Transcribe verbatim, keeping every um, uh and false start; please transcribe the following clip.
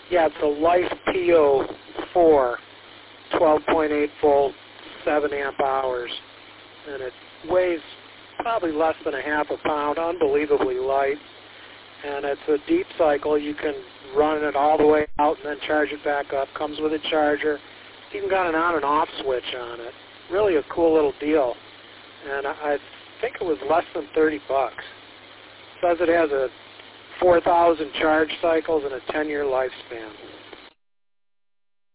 Yeah, it's a Life P O four, twelve point eight volt, seven amp hours, and it weighs probably less than a half a pound, unbelievably light, and it's a deep cycle. You can run it all the way out and then charge it back up. Comes with a charger. It's even got an on and off switch on it. Really a cool little deal, and I, I think it was less than thirty bucks. It says it has a four thousand charge cycles and a ten year lifespan.